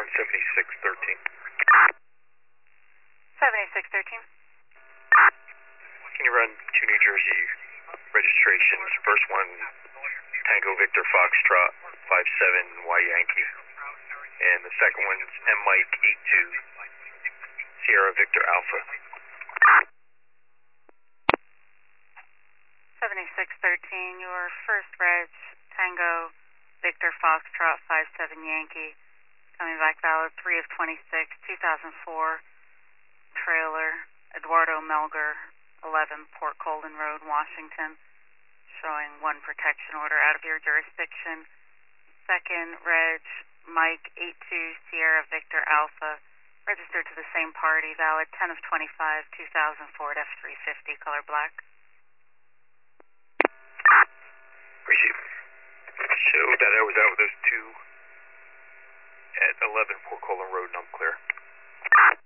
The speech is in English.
on 7613. 7613. Can you run two New Jersey registrations? First one, Tango Victor Foxtrot 57 Y Yankee. And the second one's M Mike 82 Sierra Victor Alpha. 7613, your first reg, Tango Victor Foxtrot 57 Yankee, coming back valid 3 of 26, 2004, trailer, Eduardo Melgar, 11 Port Colden Road, Washington, showing one protection order out of your jurisdiction. Second reg, Mike 82 Sierra Victor Alpha, registered to the same party, valid 10 of 25, 2004 F350, color black. Receive. Show that I was out with those two at 11 Port Colden Road, and I'm clear.